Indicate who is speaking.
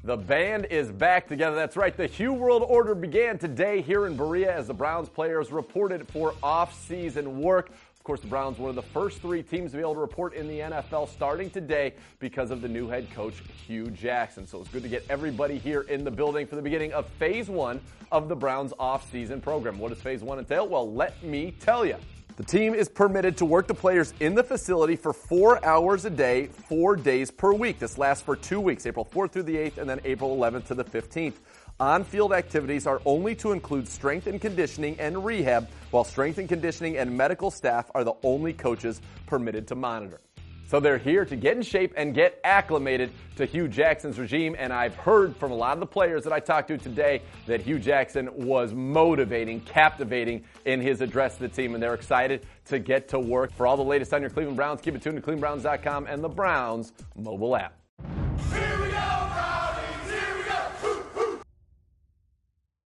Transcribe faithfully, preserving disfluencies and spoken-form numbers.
Speaker 1: The band is back together. That's right. The Hugh World Order began today here in Berea as the Browns players reported for off-season work. Of course, the Browns were the first three teams to be able to report in the N F L starting today because of the new head coach, Hugh Jackson. So it's good to get everybody here in the building for the beginning of phase one of the Browns off-season program. What does phase one entail? Well, let me tell you. The team is permitted to work the players in the facility for four hours a day, four days per week. This lasts for two weeks, April fourth through the eighth, and then April eleventh to the fifteenth. On-field activities are only to include strength and conditioning and rehab, while strength and conditioning and medical staff are the only coaches permitted to monitor. So they're here to get in shape and get acclimated to Hugh Jackson's regime, and I've heard from a lot of the players that I talked to today that Hugh Jackson was motivating, captivating in his address to the team, and they're excited to get to work. For all the latest on your Cleveland Browns, keep it tuned to Cleveland Browns dot com and the Browns mobile app.
Speaker 2: Here we go, Browns!